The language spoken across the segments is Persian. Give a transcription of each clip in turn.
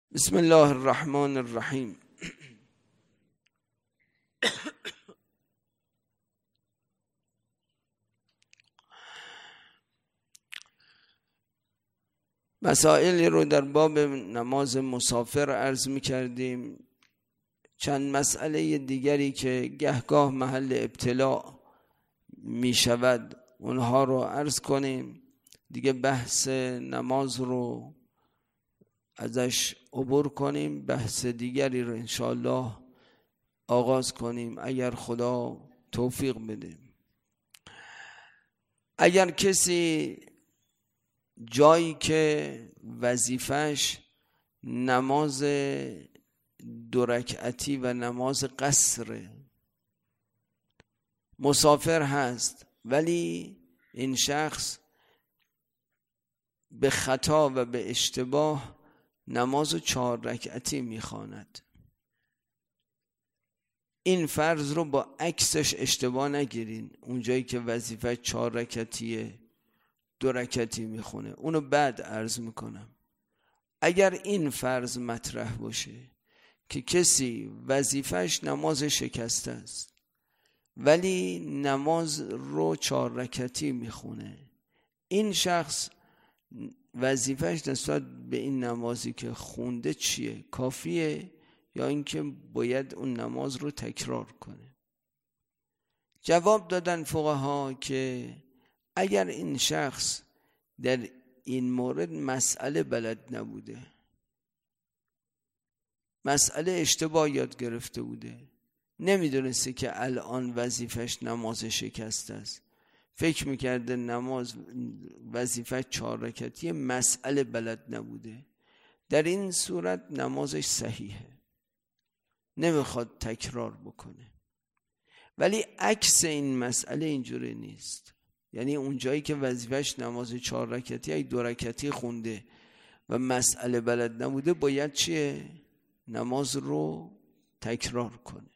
بسم الله الرحمن الرحیم. مسائلی رو در باب نماز مسافر عرض می کردیم. چند مسئله دیگری که گهگاه محل ابتلاء می شود اونها رو عرض کنیم. دیگه بحث نماز رو ازش عبور کنیم، بحث دیگری رو انشاءالله آغاز کنیم اگر خدا توفیق بده. اگر کسی جایی که وظیفش نماز 2 رکعتی و نماز قصر مسافر هست، ولی این شخص به خطا و به اشتباه نماز 4 رکعتی میخواند، این فرض رو با عکسش اشتباه نگیرین. اونجایی که وظیفه 4 رکعتیه 2 رکعتی میخونه، اونو بعد عرض میکنم. اگر این فرض مطرح باشه که کسی وظیفهش نماز شکسته است ولی نماز رو 4 رکعتی میخونه، این شخص وظیفهش نسبت به این نمازی که خونده چیه؟ کافیه یا اینکه باید اون نماز رو تکرار کنه؟ جواب دادن فقها که اگر این شخص در این مورد مسئله بلد نبوده، مسئله اشتباه یاد گرفته بوده، نمیدونسته که الان وظیفش نماز شکسته است، فکر میکرده نماز وظیفه 4 رکعتی، مسئله بلد نبوده، در این صورت نمازش صحیحه، نمیخواد تکرار بکنه. ولی عکس این مسئله اینجوری نیست. یعنی اونجایی که وظیفش نماز 4 رکعتی اگه 2 رکعتی خونده و مسئله بلد نبوده، باید چیه؟ نماز رو تکرار کنه.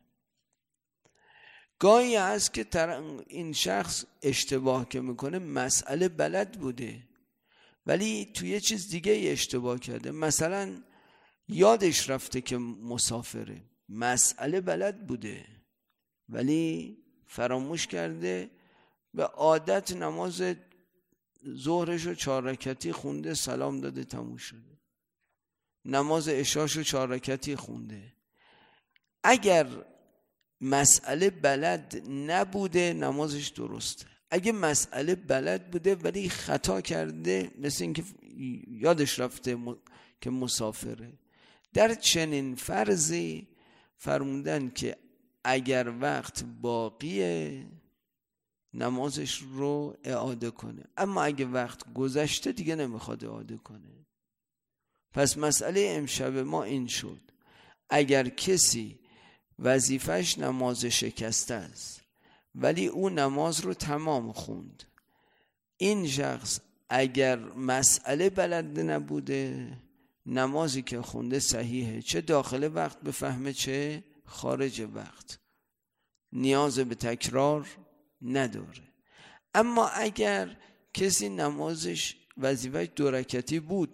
گاهی هست که این شخص اشتباه که میکنه مسئله بلد بوده ولی توی یه چیز دیگه اشتباه کرده. مثلا یادش رفته که مسافره، مسئله بلد بوده ولی فراموش کرده، به عادت نماز ظهرشو 4 رکعتی خونده، سلام داده، تموم شده. نماز عشاشو 4 رکعتی خونده. اگر مسئله بلد نبوده نمازش درسته. اگه مسئله بلد بوده ولی خطا کرده، مثل اینکه یادش رفته که مسافره، در چنین فرضی فرمودن که اگر وقت باقیه نمازش رو اعاده کنه، اما اگه وقت گذشته دیگه نمیخواد اعاده کنه. پس مسئله امشب ما این شد: اگر کسی وظیفش نماز شکسته است ولی او نماز رو تمام خوند، این شخص اگر مسئله بلد نبوده نمازی که خونده صحیحه، چه داخل وقت بفهمه چه خارج وقت، نیاز به تکرار نداره. اما اگر کسی نمازش وظیفه 2 رکعتی بود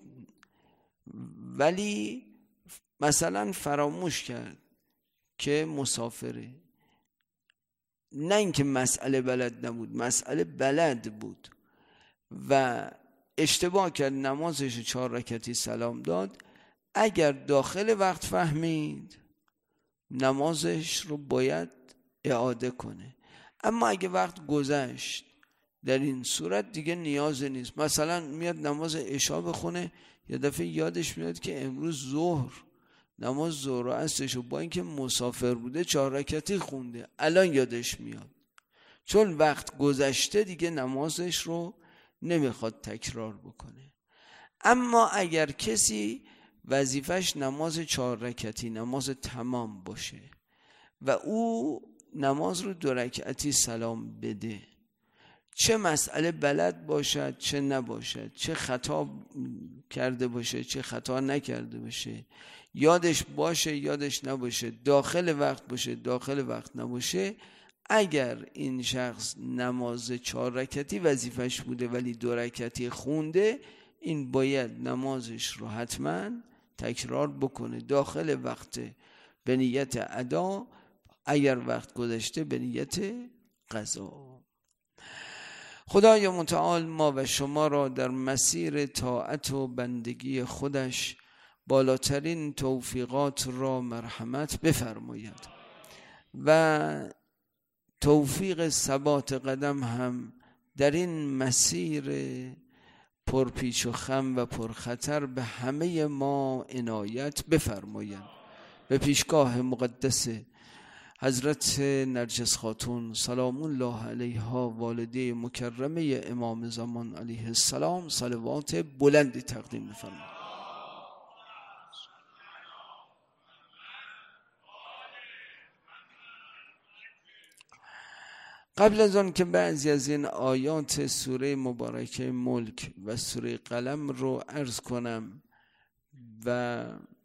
ولی مثلا فراموش کرد که مسافره، نه اینکه مسئله بلد نبود، مسئله بلد بود و اشتباه کرد، نمازش 4 رکعتی سلام داد، اگر داخل وقت فهمید نمازش رو باید اعاده کنه. اما اگه وقت گذشت در این صورت دیگه نیاز نیست. مثلا میاد نماز عشا بخونه، یه دفعه یادش میاد که امروز نماز ظهر و عصرشو با اینکه مسافر بوده 4 رکعتی خونده، الان یادش میاد، چون وقت گذشته دیگه نمازش رو نمیخواد تکرار بکنه. اما اگر کسی وظیفش نماز 4 رکعتی، نماز تمام باشه و او نماز رو 2 رکعتی سلام بده، چه مسئله بلد باشد چه نباشد، چه خطا کرده باشه چه خطا نکرده باشه، یادش باشه یادش نباشه، داخل وقت باشه داخل وقت نباشه، اگر این شخص نماز 4 رکعتی وظیفش بوده ولی 2 رکعتی خونده، این باید نمازش رو حتما تکرار بکنه داخل وقت به نیت ادا، اگر وقت گذشته به نیت قضا. خدای متعال ما و شما را در مسیر طاعت و بندگی خودش بالاترین توفیقات را مرحمت بفرماید و توفیق ثبات قدم هم در این مسیر پرپیچ و خم و پرخطر به همه ما عنایت بفرماید. به پیشگاه مقدس حضرت نرجس خاتون سلام الله علیها، والده مکرمه امام زمان علیه السلام، صلوات بلندی تقدیم بفرمایید. قبل از آن که بعضی از این آیات سوره مبارکه ملک و سوره قلم رو عرض کنم و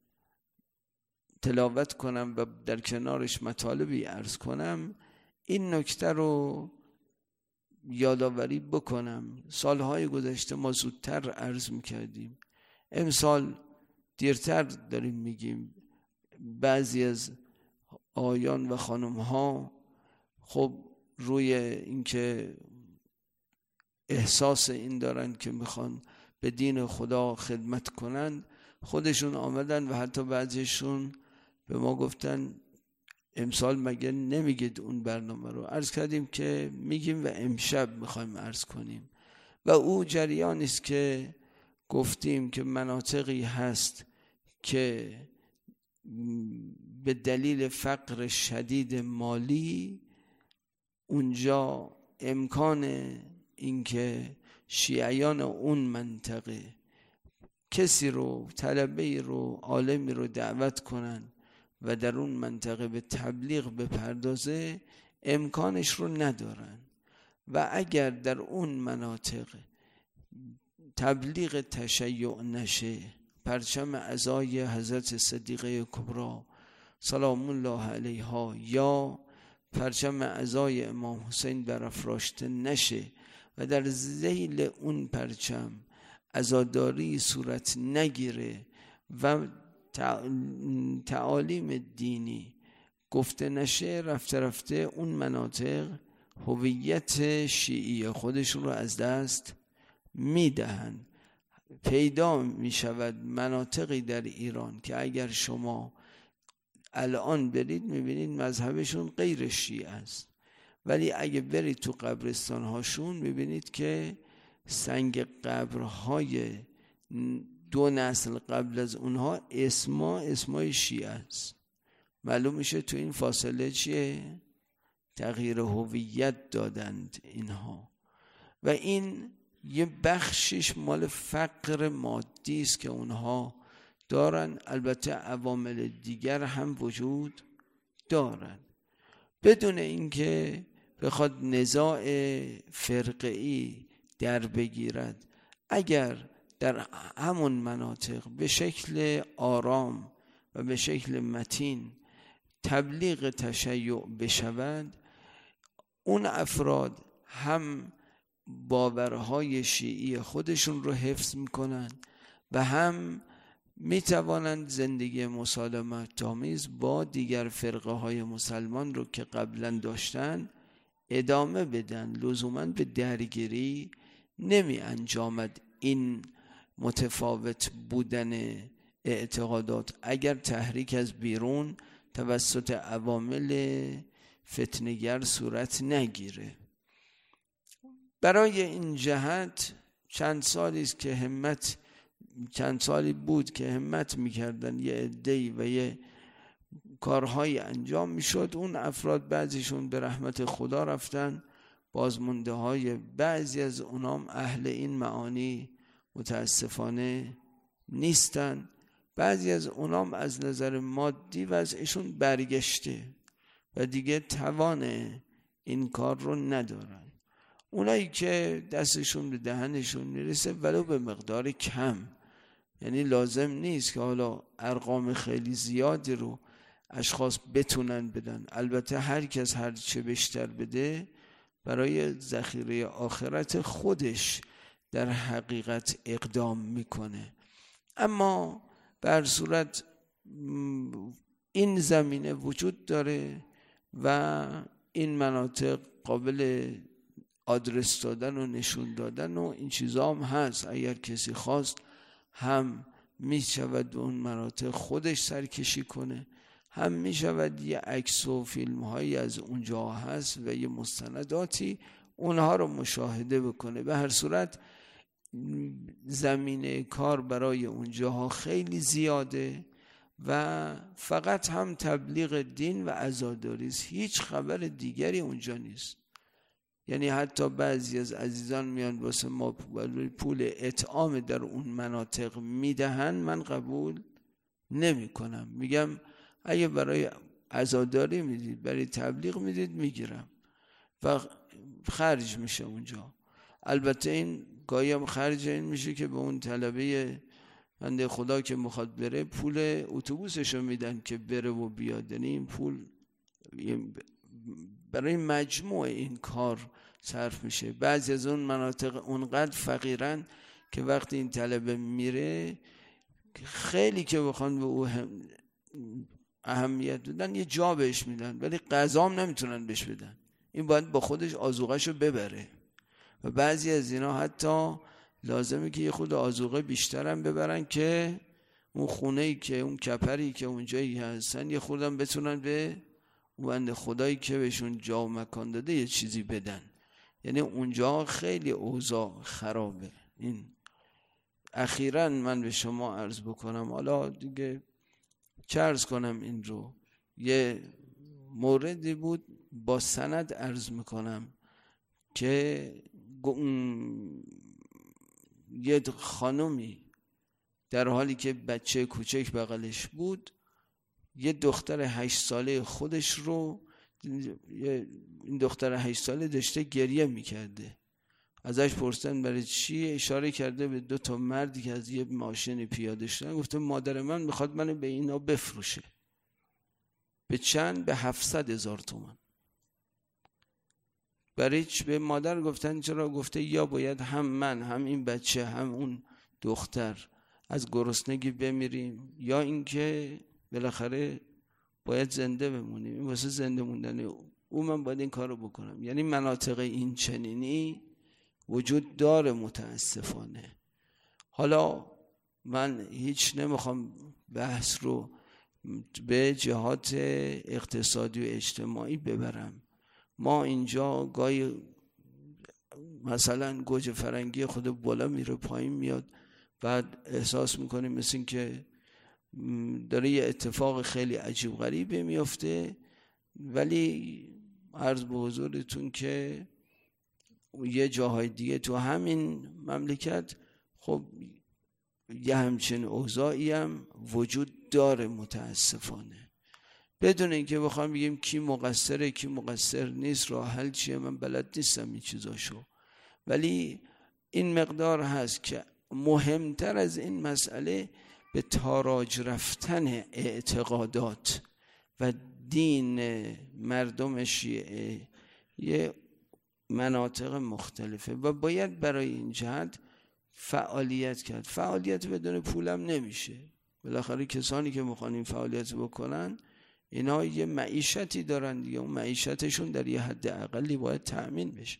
تلاوت کنم و در کنارش مطالبی عرض کنم، این نکته رو یادآوری بکنم. سالهای گذشته ما زودتر عرض میکردیم، امسال دیرتر داریم میگیم. بعضی از آیان و خانم ها خب روی اینکه احساس این دارن که میخوان به دین خدا خدمت کنن، خودشون آمدن و حتی بعضیشون به ما گفتن امسال مگه نمیگید اون برنامه رو؟ عرض کردیم که میگیم و امشب میخوایم عرض کنیم و او جریانی است که گفتیم که مناطقی هست که به دلیل فقر شدید مالی اونجا امکان اینکه شیعیان اون منطقه کسی رو، طلبه‌ای رو، عالمی رو دعوت کنن و در اون منطقه به تبلیغ بپردازه امکانش رو ندارن و اگر در اون مناطق تبلیغ تشیع نشه، پرچم عزای حضرت صدیقه کبری سلام الله علیها یا پرچم عزای امام حسین برافراشته نشه و در ذیل اون پرچم عزاداری صورت نگیره و تعالیم دینی گفته نشه، رفته رفته اون مناطق هویت شیعی خودشون رو از دست میدهن. پیدا میشود مناطقی در ایران که اگر شما الان برید میبینید مذهبشون غیر شیعه است، ولی اگه برید تو قبرستان هاشون میبینید که سنگ قبرهای 2 نسل قبل از اونها اسمای شیعه است. معلوم میشه تو این فاصله چیه؟ تغییر هویت دادند اینها و این یه بخشش مال فقر مادی است که اونها دارن. البته عوامل دیگر هم وجود دارن. بدون اینکه بخواد نزاع فرقه‌ای در بگیرد، اگر در همون مناطق به شکل آرام و به شکل متین تبلیغ تشیع بشود، اون افراد هم باورهای شیعی خودشون رو حفظ میکنن و هم میتوانند زندگی مسالمت آمیز با دیگر فرقه های مسلمان رو که قبلا داشتن ادامه بدن. لزوما به درگیری نمی انجامد این متفاوت بودن اعتقادات اگر تحریک از بیرون توسط عوامل فتنه‌گر صورت نگیره. برای این جهت چند سالی بود که همت میکردن یه عده‌ای و یه کارهای انجام میشد. اون افراد بعضیشون به رحمت خدا رفتن، بازمانده های بعضی از اونام اهل این معانی متاسفانه نیستن. بعضی از اونام از نظر مادی وضعشون برگشته و دیگه توان این کار رو ندارن. اونایی که دستشون به دهنشون میرسه ولو به مقدار کم، یعنی لازم نیست که حالا ارقام خیلی زیادی رو اشخاص بتونن بدن. البته هر کس هر چه بیشتر بده برای ذخیره آخرت خودش در حقیقت اقدام میکنه. اما به هر صورت این زمینه وجود داره و این مناطق قابل آدرس دادن و نشون دادن و این چیزا هم هست. اگر کسی خواست هم می شود به اون مناطق خودش سرکشی کنه، هم می شود یه عکس و فیلم هایی از اونجا هست و یه مستنداتی اونها رو مشاهده بکنه. به هر صورت زمینه کار برای اونجاها خیلی زیاده و فقط هم تبلیغ دین و عزاداری است، هیچ خبر دیگری اونجا نیست. یعنی حتی بعضی از عزیزان میان واسه ما پول اطعام در اون مناطق میدهن، من قبول نمی کنم. میگم اگه برای عزاداری میدید، برای تبلیغ میدید، میگیرم و خرج میشه اونجا. البته این گاهی هم خرج این میشه که به اون طلبه بنده خدا که میخواد بره پول اتوبوسشو میدن که بره و بیاد. یعنی این پول برای مجموع این کار صرف میشه. بعضی از اون مناطق اونقدر فقیرن که وقتی این طلبه میره خیلی که بخوان به او اهمیت بدن یه جا بهش میدن، ولی غذا هم نمیتونن بهش بدن. این باید با خودش آذوقه‌شو ببره و بعضی از اینا حتی لازمه که یه خود آذوقه بیشتر هم ببرن که اون خونه‌ای که اون کپری که اونجایی هستن یه خوردم بتونن به اون خدایی که بهشون جا و مکان داده یه چیزی بدن. یعنی اونجا خیلی اوضاع خرابه. این اخیراً من به شما عرض بکنم، حالا دیگه چه عرض کنم، این رو یه موردی بود با سند عرض میکنم که یه خانومی در حالی که بچه کوچک بغلش بود، یه دختر 8 ساله خودش رو، این دختر 8 ساله داشته گریه میکرده، ازش پرسیدن برای چی، اشاره کرده به 2 مردی که از یه ماشین پیاده شدن، گفته مادر من میخواد منو به اینا بفروشه. به چند؟ به 700,000 تومان. برای چی؟ به مادر گفتن چرا؟ گفته یا باید هم من هم این بچه هم اون دختر از گرسنگی بمیریم، یا اینکه بالاخره باید زنده بمونیم. این واسه زنده موندن او من باید این کارو بکنم. یعنی مناطق این چنینی وجود داره متاسفانه. حالا من هیچ نمیخوام بحث رو به جهات اقتصادی و اجتماعی ببرم. ما اینجا گاهی مثلا گوجه فرنگی خود بالا میره پایین میاد، بعد احساس میکنیم مثل این که داره یه اتفاق خیلی عجیب غریبی میفته، ولی عرض به حضورتون که یه جاهای دیگه تو همین مملکت خب یه همچین اوضاعی هم وجود داره متاسفانه. بدون اینکه بخوام بگیم کی مقصره کی مقصر نیست، راه حل چیه، من بلد نیستم این چیزاشو، ولی این مقدار هست که مهمتر از این مسئله به تاراج رفتن اعتقادات و دین مردم شیعه یه مناطق مختلفه و باید برای این جهت فعالیت کرد. فعالیت بدون پولم نمیشه. بالاخره کسانی که میخوان این فعالیت بکنن اینا یه معیشتی دارن دیگه، اون معیشتشون در یه حد اقلی باید تأمین بشه،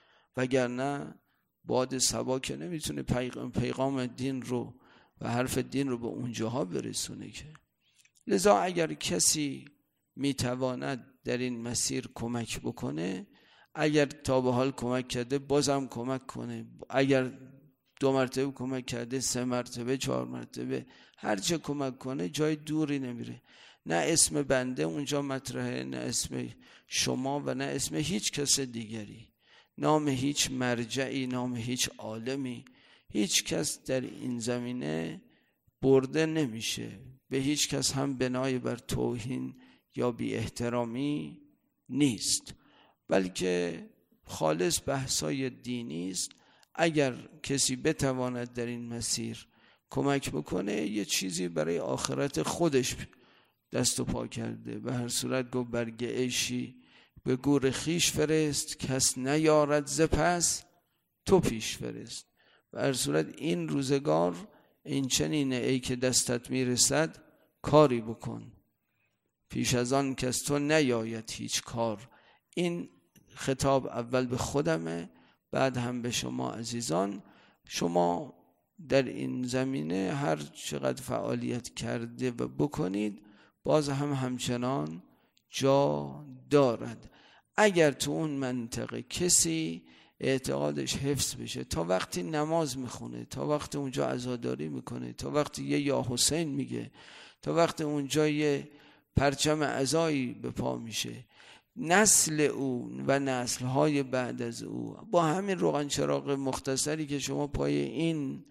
وگرنه باد صبا که نمیتونه پیغام دین رو و حرف دین رو به اونجاها برسونه که. لذا اگر کسی میتواند در این مسیر کمک بکنه، اگر تا به حال کمک کرده بازم کمک کنه، اگر 2 مرتبه کمک کرده 3 مرتبه 4 مرتبه هر چه کمک کنه جای دوری نمیره. نه اسم بنده اونجا مطرحه، نه اسم شما و نه اسم هیچ کس دیگری، نام هیچ مرجعی، نام هیچ عالمی. هیچ کس در این زمینه برده نمیشه، به هیچ کس هم بنای بر توهین یا بی احترامی نیست، بلکه خالص بحثای دینی است. اگر کسی بتواند در این مسیر کمک بکنه یه چیزی برای آخرت خودش دست و پا کرده. به هر صورت گفت برگ عیشی به گور خیش فرست، کس نیارد ز پس تو پیش فرست. به هر صورت این روزگار این چنینه ای که دستت میرسد کاری بکن، پیش از آن که از تو نیاید هیچ کار. این خطاب اول به خودمه، بعد هم به شما عزیزان. شما در این زمینه هر چقدر فعالیت کرده و بکنید باز هم همچنان جا دارد. اگر تو اون منطقه کسی اعتقادش حفظ بشه، تا وقتی نماز میخونه، تا وقتی اونجا عزاداری میکنه، تا وقتی یه یا حسین میگه، تا وقتی اونجا یه پرچم عزایی به پا میشه، نسل او و نسل‌های بعد از او با همین روغن چراغ مختصری که شما پای این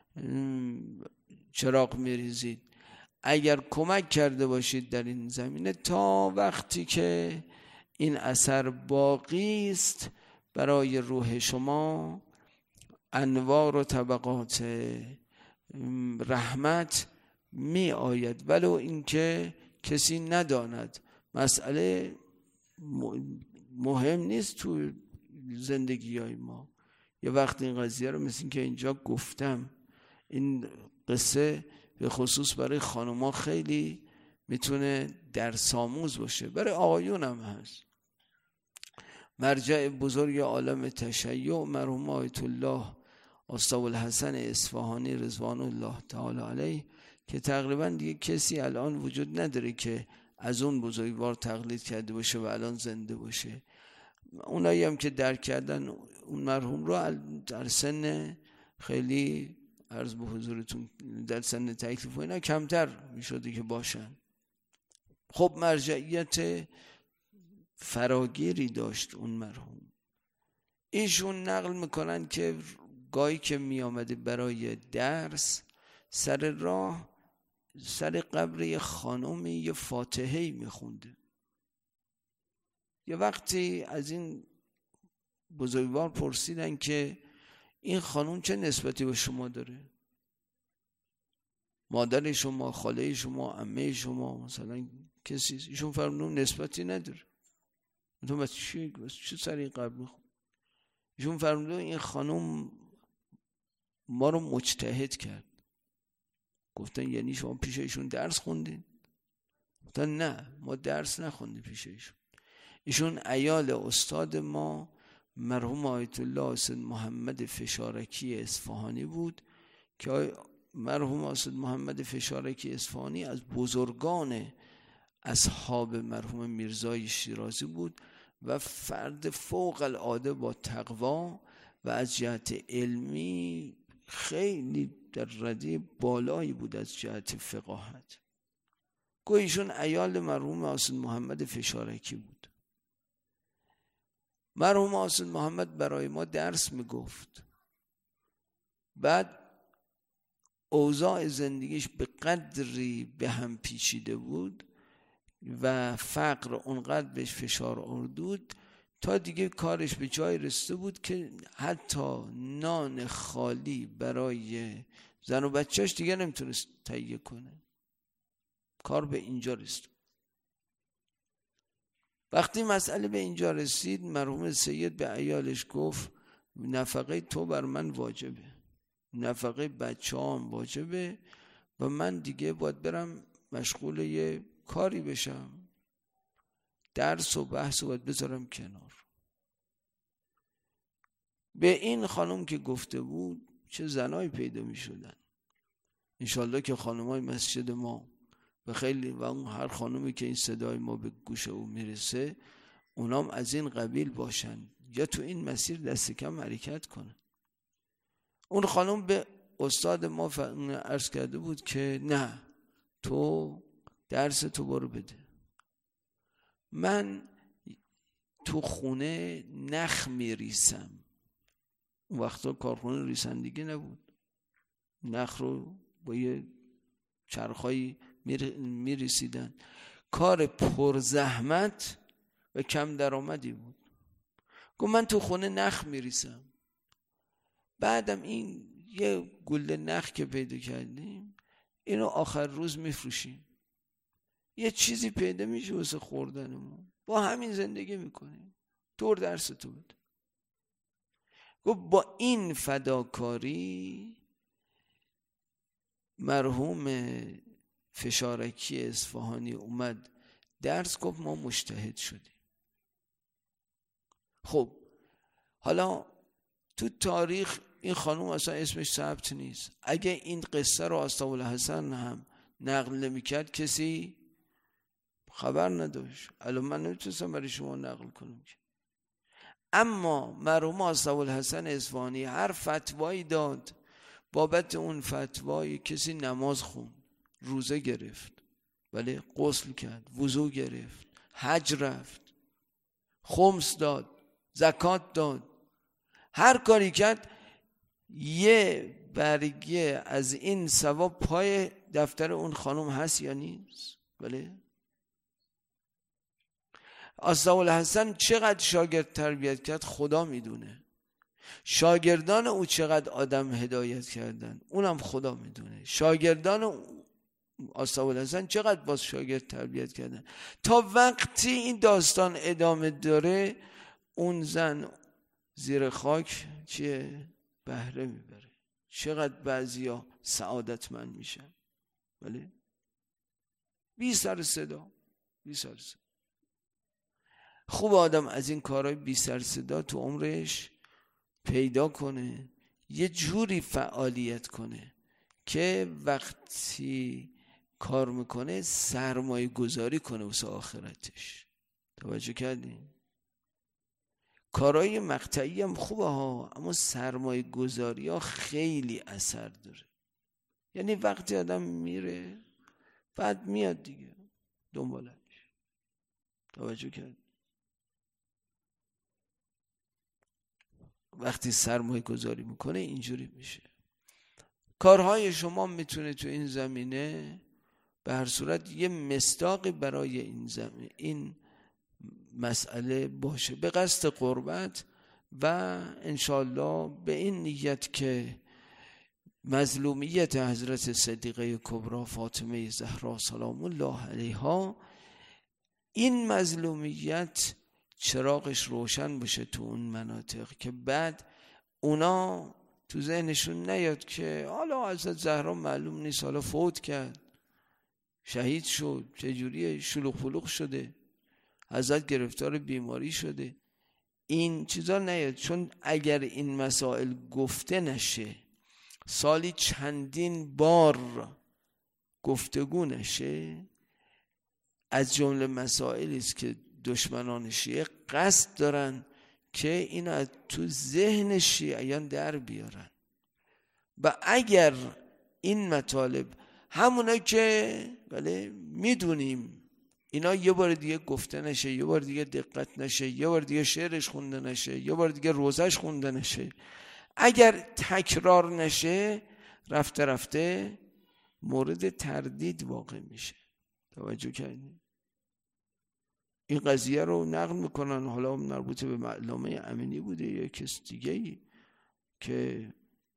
چراغ میریزید اگر کمک کرده باشید در این زمینه، تا وقتی که این اثر باقی است برای روح شما انوار و طبقات رحمت می آید، ولو اینکه کسی نداند. مسئله مهم نیست تو زندگی های ما. یه وقت این قضیه رو مثل که اینجا گفتم، این قصه به خصوص برای خانوما خیلی میتونه درس آموز باشه، برای آقایون هم هست. مرجع بزرگ عالم تشیع مرحوم آیت الله استاب‌الحسن اصفهانی رضوان الله تعالی علیه، که تقریبا دیگه کسی الان وجود نداره که از اون بزرگوار تقلید کرده باشه و الان زنده باشه. اونایی هم که درک کردن اون مرحوم رو در سن خیلی عرض به حضورتون در سن تکلیف و اینا کمتر میشده که باشن. خب مرجعیت فراگیری داشت اون مرحوم. ایشون نقل میکنن که گاهی که میامده برای درس، سر راه سر قبر یه خانومی یه فاتحه‌ای میخونده. یه وقتی از این بزرگوار پرسیدن که این خانوم چه نسبتی به شما داره؟ مادر شما، خاله شما، عمه شما، مثلا کسی؟ ایشون فرمودن نسبتی نداره. تو بس چه سر این قبر میخون؟ ایشون فرمودن این خانوم ما رو مجتهد کرد. گفتن یعنی شما پیش ایشون درس خوندین؟ گفتن نه، ما درس نخوندیم پیش ایشون. ایشون عیال استاد ما مرحوم آیت الله اسد محمد فشارکی اصفهانی بود که مرحوم اسد محمد فشارکی اصفهانی از بزرگان اصحاب مرحوم میرزای شیرازی بود و فرد فوق العاده با تقوا و از جهت علمی خیلی در رده بالایی بود از جهت فقاهت. ایشون عیال مرحوم اسد محمد فشارکی بود. مرحوم اسد محمد برای ما درس میگفت. بعد اوضاع زندگیش به قدری به هم پیچیده بود و فقر اونقدر بهش فشار آورد تا دیگه کارش به جای رسیده بود که حتی نان خالی برای زن و بچهش دیگه نمیتونست تهیه کنه. کار به اینجا رسید. وقتی مسئله به اینجا رسید، مرحوم سید به عیالش گفت نفقه تو بر من واجبه، نفقه بچه‌ام واجبه و من دیگه باید برم مشغول یه کاری بشم، درس و بحث رو باید بذارم کنار. به این خانم که گفته بود چه زنایی پیدا می شدن. انشالله که خانمای مسجد ما و خیلی و اون هر خانمی که این صدای ما به گوش او میرسه اونام از این قبیل باشن یا تو این مسیر دست کم حرکت کنن. اون خانم به استاد ما عرض کرده بود که نه، تو درس تو برو بده، من تو خونه نخ میریسم. اون وقتا کارخونه ریسندگی نبود، نخ رو با یه چرخایی میریسیدن. کار پرزحمت و کم درآمدی بود. گفت من تو خونه نخ میریسم. بعدم این یه گله نخ که پیدا کردیم اینو آخر روز میفروشیم، یه چیزی پیدا میشه واسه خوردنمون، با همین زندگی میکنیم. طور درس تو بده. گفت با این فداکاری مرحوم فشارکی اصفهانی اومد درس گفت ما مجتهد شدیم. خب حالا تو تاریخ این خانوم اصلا اسمش ثبت نیست. اگه این قصه رو آستاالحسن هم نقل نمی‌کرد کسی خبر نداشت. الان من نمیتونستم برای شما نقل کنم که. اما مرحوم آستاالحسن اصفهانی هر فتوایی داد، بابت اون فتوای کسی نماز خوند، روزه گرفت، ولی غسل کرد، وضو گرفت، حج رفت، خمس داد، زکات داد، هر کاری کرد یه برگه از این ثواب پای دفتر اون خانم هست یا نیست؟ بله. آستاالحسن چقدر شاگرد تربیت کرد خدا میدونه. شاگردان او چقدر آدم هدایت کردن اونم خدا میدونه. شاگردان آستاالحسن چقدر باز شاگرد تربیت کردن. تا وقتی این داستان ادامه داره اون زن زیر خاک چیه؟ بهره میبره. چقدر بعضیا سعادتمند میشن. بله. بی سر صدا. خوب آدم از این کارهای بی سر صدا تو عمرش پیدا کنه، یه جوری فعالیت کنه که وقتی کار میکنه سرمایه گذاری کنه واسه آخرتش. توجه کردین؟ کارهای مقطعی هم خوبه ها، اما سرمایه گذاری ها خیلی اثر داره. یعنی وقتی آدم میره بعد میاد دیگه دنبالش. توجه کردین؟ وقتی سرمایه گذاری میکنه اینجوری میشه. کارهای شما میتونه تو این زمینه به هر صورت یه مصداقی برای این مسئله باشه به قصد قربت و انشالله به این نیت که مظلومیت حضرت صدیقه کبری فاطمه زهرا سلام الله علیها، این مظلومیت چراغش روشن بشه تو اون مناطق که بعد اونا تو ذهنشون نیاد که حالا حضرت زهرا معلوم نیست، حالا فوت کرد، شهید شد، چجوریه، شلوغ پلوغ شده، حضرت گرفتار بیماری شده. این چیزا نیاد، چون اگر این مسائل گفته نشه، سالی چندین بار گفتگو نشه، از جمله مسائلی است که دشمنان شیعه قصد دارن که اینو از تو ذهن شیعیان در بیارن. و اگر این مطالب همونه که بله میدونیم اینا یه بار دیگه گفته نشه، یه بار دیگه دقت نشه، یه بار دیگه شعرش خونده نشه، یه بار دیگه روزش خونده نشه، اگر تکرار نشه رفته رفته مورد تردید واقع میشه. توجه کردید؟ این قضیه رو نقل میکنن، حالا مربوط به علامه امینی بوده یا کس دیگه‌ای که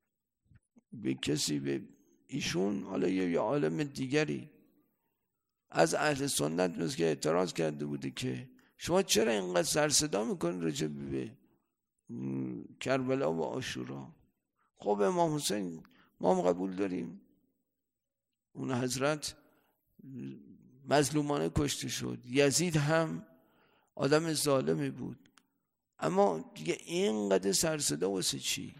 به کسی به ایشون حالا یا عالم دیگری از اهل سنت مثل که اعتراض کرده بوده که شما چرا اینقدر سر صدا میکنید راجع به کربلا و عاشورا؟ خب امام حسین ما هم قبول داریم، اون حضرت مظلومانه کشته شد، یزید هم آدم ظالمی بود، اما دیگه اینقدر سر صدا واسه چی؟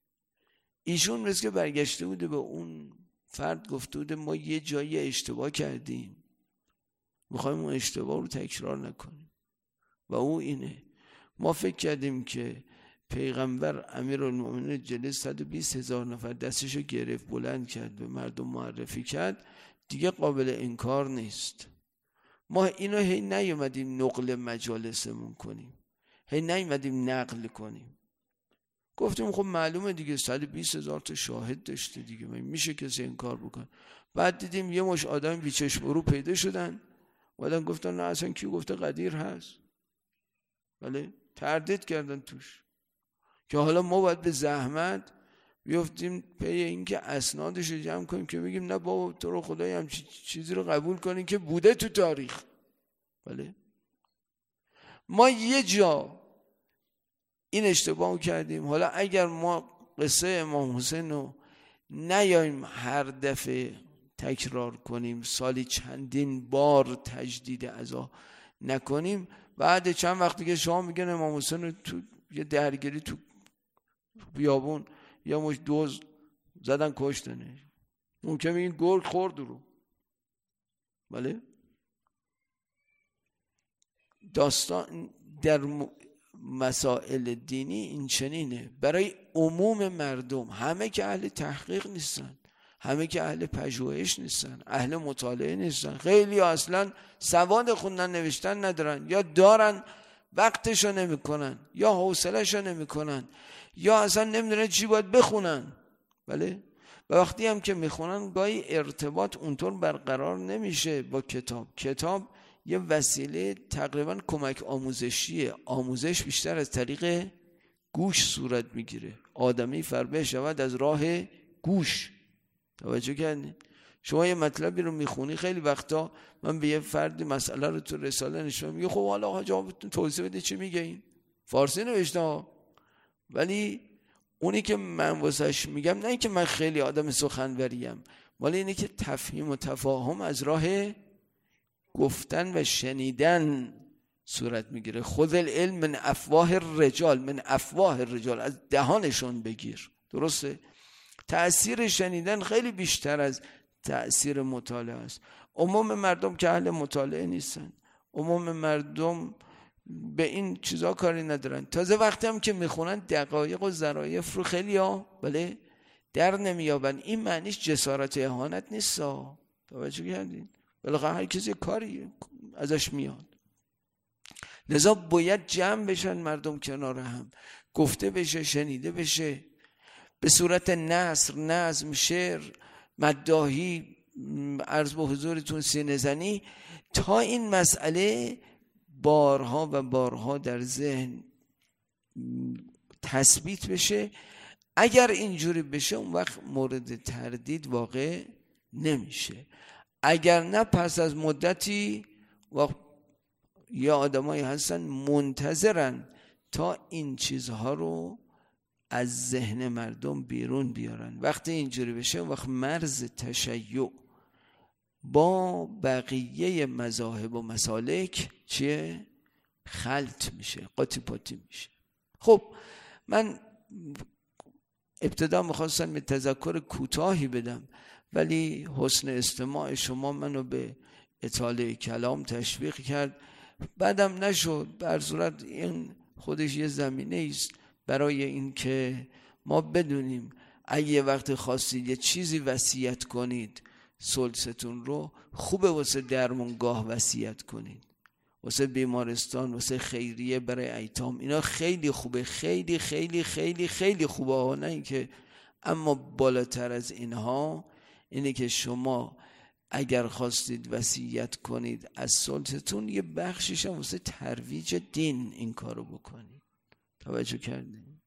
ایشون مثل که برگشته بوده به اون فرد گفته بوده ما یه جایی اشتباه کردیم، میخوایم اون اشتباه رو تکرار نکنیم. و او اینه، ما فکر کردیم که پیغمبر امیرالمومنین جلس 120,000 نفر دستشو گرفت بلند کرد به مردم معرفی کرد، دیگه قابل انکار نیست. ما اینو هی نیومدیم نقل مجالسمون کنیم، هی نیومدیم نقل کنیم، گفتیم خب معلومه دیگه 120,000 تا شاهد داشته دیگه، میشه کسی انکار بکنه. بعد دیدیم یه مش آدم بیچشم رو پیدا شدن، بعدن گفتن نه اصلا کی گفته قدیر هست، بله تردید کردن توش، که حالا ما باید به زحمت بیافتیم پی این که اسنادش رو جمع کنیم که بگیم نه بابا تو رو خدای هم چیزی رو قبول کنیم که بوده تو تاریخ. بله ما یه جا این اشتباه کردیم. حالا اگر ما قصه امام حسین رو نیایم هر دفعه تکرار کنیم، سالی چندین بار تجدید عزا نکنیم. بعد چند وقتی که شما میگن امام حسین تو یه درگیری تو بیابون یا مش دوز زدن کشتنش، ممکنه این گرگ خورد رو. بله داستان در مسائل دینی این چنینه، برای عموم مردم، همه که اهل تحقیق نیستن، همه که اهل پژوهش نیستن، اهل مطالعه نیستن، خیلی اصلا سواد خوندن نوشتن ندارن، یا دارن وقتشو نمیکنن، یا حوصلهشو نمیکنن، یا اصلا نمیدونن چی باید بخونن. بله و وقتی هم که میخونن گاهی ارتباط اونطور برقرار نمیشه با کتاب. کتاب یه وسیله تقریبا کمک آموزشیه. آموزش بیشتر از طریق گوش صورت میگیره. آدمی فربه شود از راه گوش. توجه کردین؟ شما یه مطلبی رو میخونی، خیلی وقتا من به یه فردی مسئله رو تو رساله نشون میگه خب حالا آقا جواب توضیح بده چی میگه، این فارسی نوشته ها، ولی اونی که من واسش میگم نه اینکه من خیلی آدم سخنوریم، ولی اینه که تفهیم و تفاهم از راه گفتن و شنیدن صورت میگیره. خذ العلم من افواه الرجال، من افواه الرجال، از دهانشون بگیر. درسته؟ تأثیر شنیدن خیلی بیشتر از تأثیر مطالعه است. عموم مردم که اهل مطالعه نیستن، عموم مردم به این چیزا کاری ندارن. تازه وقتی هم که میخونن دقایق و ظرایف رو خیلی بله در نمیابن. این معنیش جسارت اهانت نیست. توجه کردین؟ بالاخره هر کسی کاری ازش میاد، لذا باید جمع بشن مردم کنار هم، گفته بشه، شنیده بشه، به صورت نثر، نظم، شعر، مداحی، عرض به حضورتون سینه زنی، تا این مسئله بارها و بارها در ذهن تثبیت بشه. اگر اینجوری بشه اون وقت مورد تردید واقع نمیشه. اگر نه پس از مدتی یا آدمایی هستن منتظرن تا این چیزها رو از ذهن مردم بیرون بیارن. وقتی اینجوری بشه اون وقت مرز تشیع با بقیه مذاهب و مسالک چیه؟ خلط میشه، قاطی پاتی میشه. خب من ابتدا میخواستم به تذکر کوتاهی بدم، ولی حسن استماع شما منو به اطاله کلام تشویق کرد، بعدم نشد. به هر صورت این خودش یه زمینه است برای این که ما بدونیم اگه وقت خواستید یه چیزی وصیت کنید، سلستون رو خوبه واسه درمانگاه وصیت کنید، واسه بیمارستان، واسه خیریه، برای ایتام، اینا خیلی خوبه، خیلی خیلی خیلی خیلی خوبه. نه اینکه، اما بالاتر از اینها اینه که شما اگر خواستید وصیت کنید از سلطتون، یه بخشش هم واسه ترویج دین این کارو بکنید. توجه کردید؟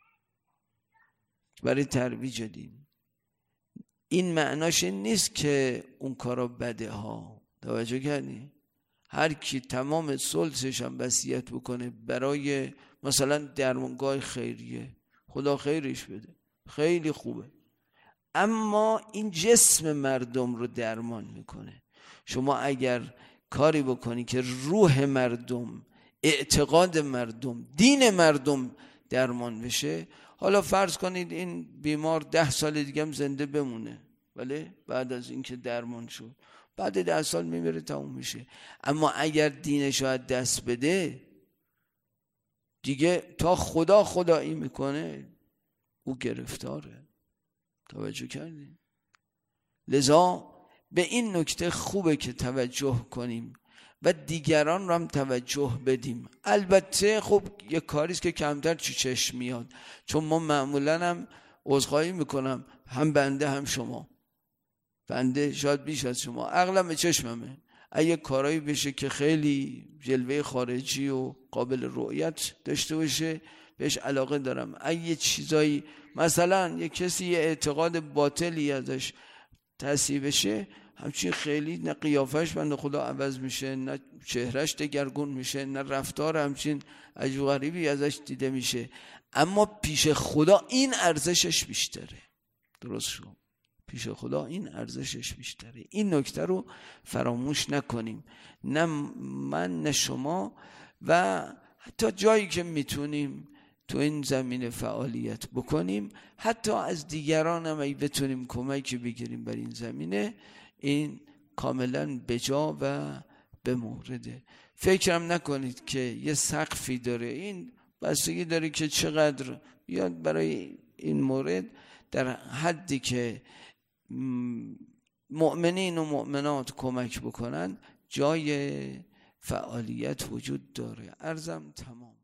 برای ترویج دین. این معناش این نیست که اون کارا بده ها. توجه کردید؟ هر کی تمام سلطش هم وصیت بکنه برای مثلا درمانگاه خیریه، خدا خیرش بده، خیلی خوبه، اما این جسم مردم رو درمان میکنه. شما اگر کاری بکنی که روح مردم، اعتقاد مردم، دین مردم درمان بشه، حالا فرض کنید این بیمار 10 سال دیگه هم زنده بمونه، ولی بعد از اینکه درمان شد، بعد 10 سال میمیره، تموم میشه. اما اگر دینش رو از دست بده دیگه، تا خدا خدایی میکنه، او گرفتاره. توجه کردید؟ لذا به این نکته خوبه که توجه کنیم و دیگران رو هم توجه بدیم. البته خب یه کاریست که کمتر چشم میاد، چون ما معمولا هم عذرخواهی میکنم، هم بنده هم شما، بنده شاید بیش از شما، عقلم به چشممه، اگه کارایی بشه که خیلی جلوه خارجی و قابل رؤیت داشته باشه بهش علاقه دارم. اگه چیزایی مثلا یه کسی یه اعتقاد باطلی ازش تصحیح بشه، همچین خیلی نه قیافش بنده خدا عوض میشه، نه چهرش دگرگون میشه، نه رفتار همچین عجیب غریبی ازش دیده میشه، اما پیش خدا این ارزشش بیشتره. درست شد، پیش خدا این ارزشش بیشتره. این نکته رو فراموش نکنیم، نه من نه شما، و حتی جایی که میتونیم تو این زمینه فعالیت بکنیم، حتی از دیگران هم اگه بتونیم کمک بگیریم بر این زمینه، این کاملا بجا و به مورده. فکرم نکنید که یه سقفی داره، این بستگی داره که چقدر بیاد برای این مورد در حدی که مؤمنین و مؤمنات کمک بکنن جای فعالیت وجود داره. عرضم تمام.